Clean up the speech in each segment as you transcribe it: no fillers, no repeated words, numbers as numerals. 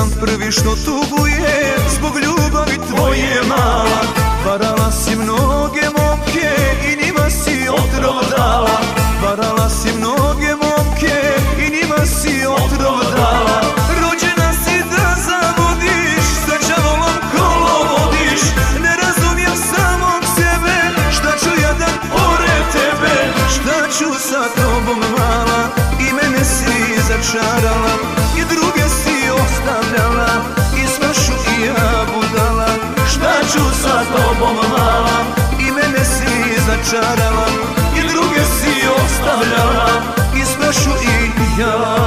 sam prvi što tuguje zbog ljubavi tvoje mala. Varala si mnoge momke i njima si otrov dala. Varala si mnoge momke i njima si otrov dala. Rođena si da zavodiš, sa đavolom kolo vodiš. Ne razumijem samog sebe, šta ću ja dan pored tebe. Šta ću sa tobom mala, i mene si začarala, i druge si ostavljala, i smašu i ja budala. Šta ću sa tobom mala, i mene si začarala, i druge si ostavljala, i smašu i ja.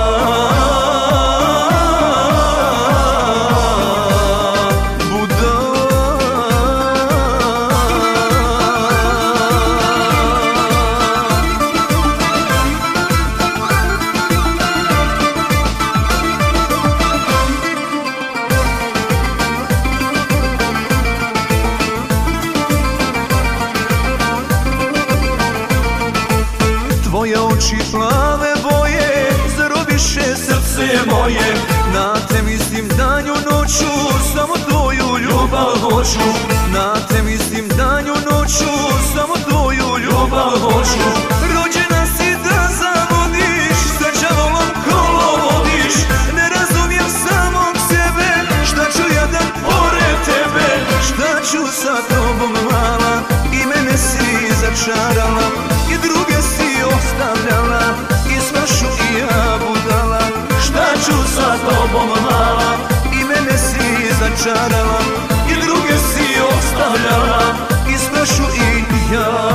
Tvoje oči plave boje zarobiše srce moje. Na te mislim danju noću, samo tvoju ljubav hoću. Na te mislim danju noću, samo tvoju ljubav hoću. Rođena si da zavodiš, sa đavolom kolo vodiš. Ne razumijem samog sebe, šta ću ja dan pored tebe. Šta ću sa tobom mala, i mene si začarala, i druge si ostavljala, i smašu i ja budala. Šta ću sa tobom mala, i mene si začarala, i druge si ostavljala, i smašu i ja.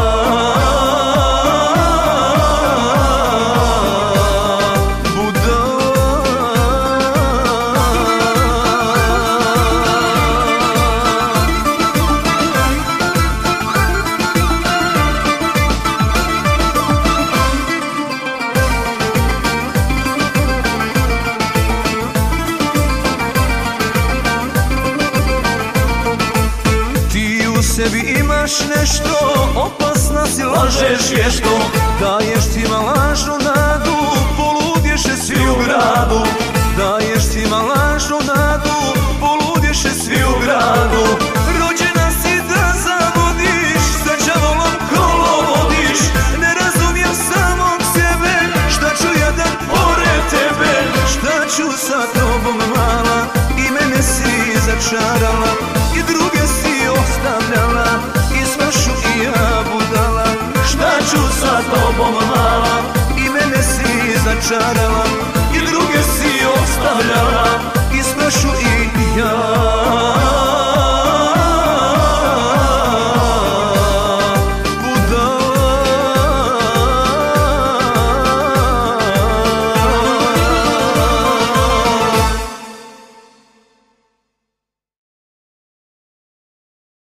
U sebi imaš nešto, opasna si, lažeš vješto. Daješ svima lažnu nadu, poludješe svi u gradu. Daješ svima lažnu nadu, poludješe svi u gradu. Rođena si da zavodiš, sa đavolom kolo vodiš. Ne razumijem samog sebe, šta ću ja dan pored tebe. Šta ću sa tobom mala, i mene si začarala, i druge si ostavljala, i smašu i ja budala. Šta ću sa tobom mala, i mene si začarala, i druge si ostavljala, i smašu i